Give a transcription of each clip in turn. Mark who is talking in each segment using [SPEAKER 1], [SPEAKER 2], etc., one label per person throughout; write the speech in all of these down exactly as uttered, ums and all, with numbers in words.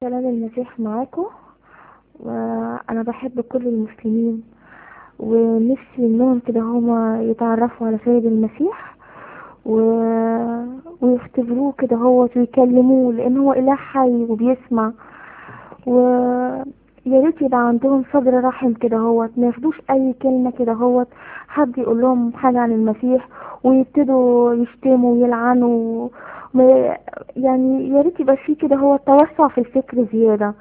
[SPEAKER 1] كلام المسيح معاكم. وانا بحب كل المسلمين ونفسي انهم كده هما يتعرفوا على سيد المسيح و... ويختبروه كده هو ويكلموه لان هو اله حي وبيسمع. ويا ريت يبقى عندهم صدر رحم كده هو ما ياخدوش اي كلمه كده هو حد يقول لهم حاجه عن المسيح ويبتدوا يشتموا ويلعنوا. ما- يعني يا ريت يبقى فيه كده هو توسع في الفكر زياده.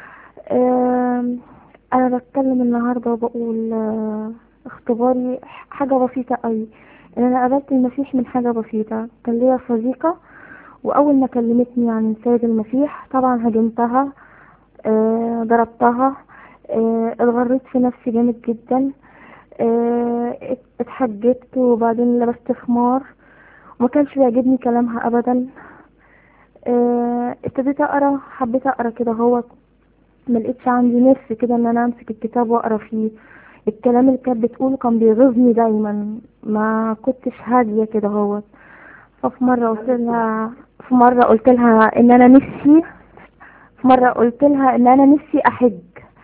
[SPEAKER 1] آم، انا بتكلم النهارده وبقول آه، اختباري حاجه بسيطه قوي ان انا قابلت المسيح من حاجه بسيطه. كان ليا صديقه واول ما كلمتني عن السيد المسيح طبعا هاجمتها، آه، ضربتها، آه، اتغريت في نفسي جامد جدا، آه، ات- اتحجبت وبعدين لبست خمار وما كانش بيعجبني كلامها ابدا. آه، ابتديت اقرا، حبيت اقرا كده هو ما لقيتش عندي نفس كده ان انا امسك الكتاب واقرا فيه. الكلام اللي كانت بتقوله كان بيغيظني دايما، ما كنتش هاديه كده هو. ففي مره قلت لها في مره قلت لها ان انا نفسي في مره قلت لها ان انا نفسي احج.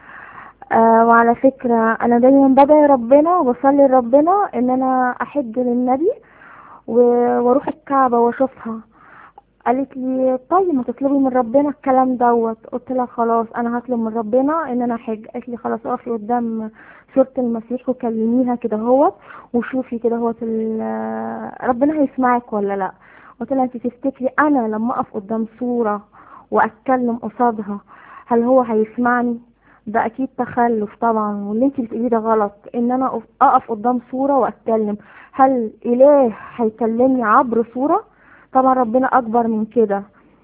[SPEAKER 1] آه وعلى فكره انا دايما بدعي ربنا وبصلي لربنا ان انا احج للنبي و- واروح الكعبه واشوفها. قالت لي طيب ما تطلبي من ربنا الكلام دوت. قلت لها خلاص انا هطلب من ربنا ان انا احج. قالت لي خلاص اقفي قدام صورة المسيح وكلميها كده هوت وشوفي كده هوت ال- ربنا هيسمعك ولا لا. قلت لها انت تفتكري انا لما اقف قدام صورة واتكلم قصادها هل هو هيسمعني؟ ده اكيد تخلف طبعا، واللي انت بتقوليه ده غلط. ان انا أقف أقف قدام صورة واتكلم، هل اله هيكلمني عبر صورة؟ طبعا ربنا اكبر من كده.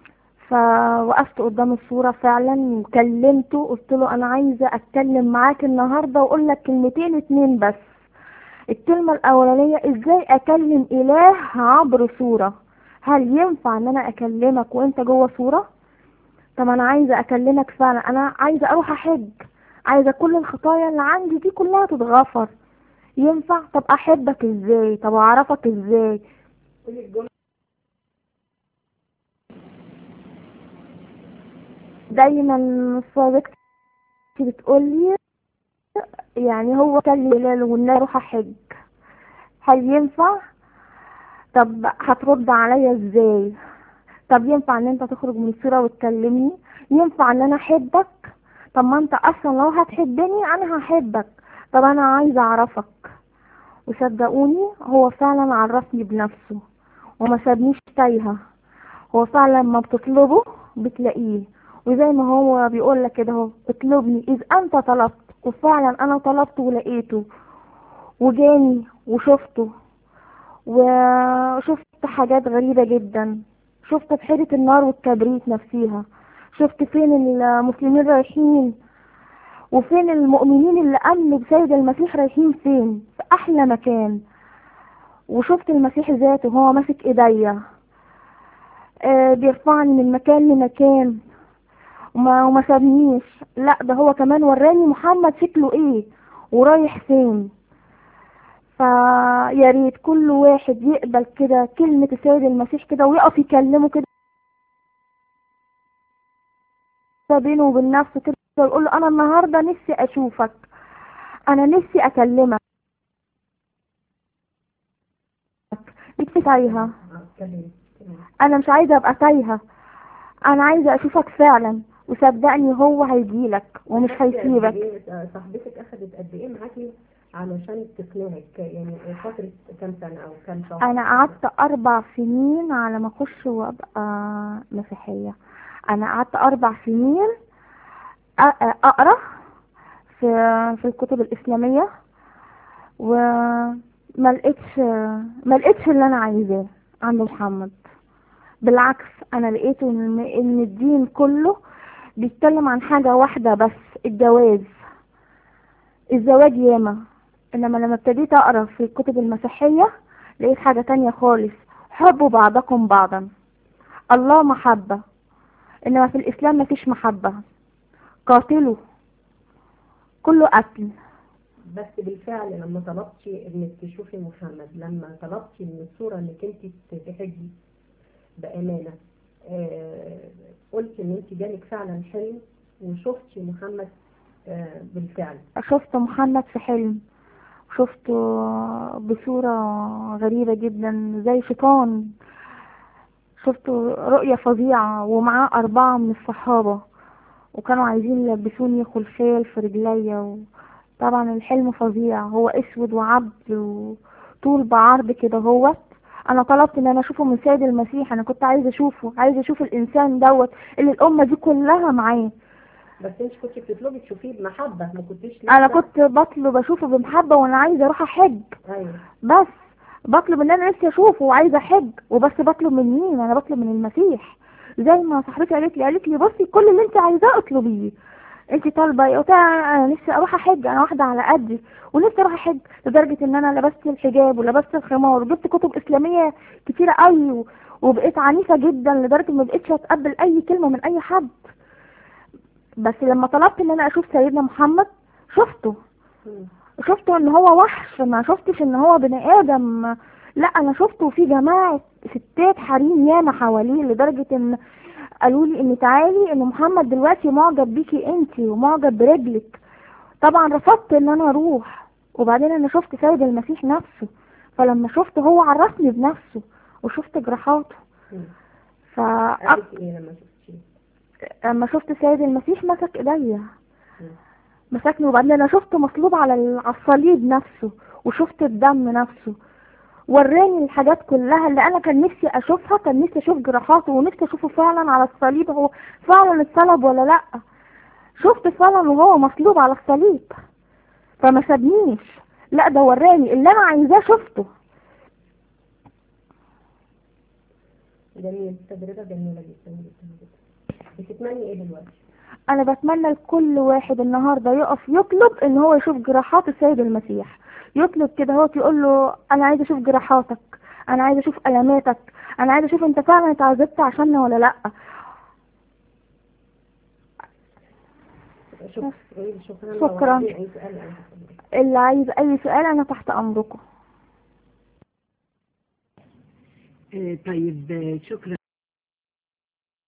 [SPEAKER 1] فوقفت قدام الصورة فعلا وكلمته، قلت له انا عايزة اتكلم معاك النهاردة واقول لك كلمتين اتنين بس. الكلمة الاولانية ازاي اكلم اله عبر صورة؟ هل ينفع ان انا اكلمك وانت جوه صورة؟ طب انا عايزة اكلمك فعلا، انا عايزة اروح احج، عايزة كل الخطايا اللي عندي دي كلها تتغفر. ينفع؟ طب احبك ازاي؟ طب اعرفك ازاي؟ دايما صديقتي بتقولي يعني هو كان هلال والنار اروح احج، هل ينفع؟ طب هترد عليا ازاي؟ طب ينفع ان انت تخرج من الصورة وتكلمني؟ ينفع ان انا احبك؟ طب ما انت اصلا لو هتحبني انا هحبك. طب انا عايزة اعرفك. وصدقوني هو فعلا عرفني بنفسه وما سابنيش تايهة. هو فعلا ما بتطلبه بتلاقيه، وزي ما هو بيقول لك كده اهو اطلبني اذ انت طلبت. وفعلا انا طلبته ولقيته وجاني وشفته. وشفت حاجات غريبة جدا، شفت بحيرة النار والكبريت نفسيها، شفت فين المسلمين رايحين وفين المؤمنين اللي امنوا بسيد المسيح رايحين فين، في احلى مكان. وشفت المسيح ذاته وهو ماسك ايديا، آه بيرفعني من مكان لمكان وما, وما سابنيش. لا ده هو كمان وراني محمد شكله ايه ورايح فين. فيا ريت كل واحد يقبل كده كلمة السيد المسيح كده ويقف يكلمه كده بينه وبين نفسه كده ويقول له انا النهارده نفسي اشوفك، انا نفسي اكلمك. نفسي تايهة، انا مش عايزة ابقى تايهة، انا عايزة اشوفك فعلا. وصدقني هو هيجيلك ومش هيسيبك.
[SPEAKER 2] صاحبتك اخذت قد ايه معاكي علشان تقنعك؟ يعني فترة كام سنة او كام شهر؟
[SPEAKER 1] انا قعدت اربع سنين على ما اخش وابقى مسيحية. انا قعدت اربع سنين أ- اقرا في في الكتب الاسلامية وما لقيتش ما لقيتش اللي انا عايزاه عند محمد. بالعكس انا لقيته ان إن الدين كله بيتكلم عن حاجة واحدة بس، الجواز. الزواج ياما، انما لما ابتديت اقرا في الكتب المسيحية لقيت حاجة تانية خالص، حبوا بعضكم بعضا. الله محبة، انما في الاسلام مفيش محبة، قاتلوا، كله قتل.
[SPEAKER 2] بس بالفعل لما طلبتي انك تشوفي محمد، لما طلبتي من الصورة انك انت تحجي بأمانة، آه، قلت ان انت جالك فعلا حلم وشفتي محمد آه، بالفعل.
[SPEAKER 1] شفت محمد في حلم، شفته بصورة غريبة جدا زي شيطان. شفته رؤية فظيعة ومعاه أربعة من الصحابة، وكانوا عايزين يلبسوني خلخال في رجليا. طبعا الحلم فظيع، هو اسود وعبد وطول بعرض كده. هو انا طلبت ان انا اشوفه من سيد المسيح، انا كنت عايزه اشوفه، عايزه اشوف الانسان دوت اللي الامه دي كلها معاه.
[SPEAKER 2] بس انت كنت بتطلبي تشوفيه بمحبة، ما كنتيش
[SPEAKER 1] انا
[SPEAKER 2] لسه.
[SPEAKER 1] كنت بطلب اشوفه بمحبه وانا عايزه اروح احج.
[SPEAKER 2] ايوه.
[SPEAKER 1] بس بطلب ان انا نفسي اشوفه وعايزه احج، وبس بطلب من مين؟ انا بطلب من المسيح. زي ما صاحبتي قالت لي قالت لي بصي كل اللي انت عايزاه اطلبيه. انت طالبه ايه؟ قلت لها انا نفسي اروح احج، انا واحده على قدي ونفسي اروح احج، لدرجه ان انا لبست الحجاب ولبست الخمار وجبت كتب اسلاميه كتيره قوي و- وبقيت عنيفه جدا لدرجه ما بقيتش اتقبل اي كلمه من اي حد. بس لما طلبت ان انا اشوف سيدنا محمد شفته.
[SPEAKER 2] مم.
[SPEAKER 1] شفته ان هو وحش، ما شفتش ان هو بني ادم. لا انا شفته في جماعه ستات حريم ياما حواليه، لدرجه ان قالوا لي ان تعالي ان محمد دلوقتي معجب بيكي انتي ومعجب برجلك. طبعا رفضت ان انا اروح. وبعدين انا شفت سيد المسيح نفسه، فلما شفته هو عرفني بنفسه وشفت جراحاته.
[SPEAKER 2] مم.
[SPEAKER 1] ف
[SPEAKER 2] قالت ايه لما شفتيه؟
[SPEAKER 1] لما شفت سيد المسيح مسك ايديا،
[SPEAKER 2] مم.
[SPEAKER 1] مسكني. وبعدين انا شفت مصلوب على ال- على الصليب نفسه، وشفت الدم نفسه. وراني الحاجات كلها اللي انا كان نفسي اشوفها، كان نفسي اشوف جراحاته ونفسي اشوفه فعلا على الصليب، هو فعلا اتصلب ولا لا. شفت فعلا وهو مصلوب على الصليب، فما سابنيش. لا ده وراني اللي انا عايزاه شفته.
[SPEAKER 2] جميل، تجربة جميلة جدا جدا جدا. بتتمني ايه دلوقتي؟
[SPEAKER 1] انا بتمنى لكل واحد النهارده يقف يطلب ان هو يشوف جراحات السيد المسيح. يطلب كده، هو يقول له انا عايز اشوف جراحاتك، انا عايز اشوف الماتك، انا عايز اشوف انت فعلا اتعذبت عشاننا ولا لا.
[SPEAKER 2] شكرا. إيه، شكرا. لو
[SPEAKER 1] شكرا.
[SPEAKER 2] عايزين اي سؤال انا هسألك.
[SPEAKER 1] اللي عايز اي سؤال انا تحت امركم.
[SPEAKER 3] آه، طيب، آه، شكرا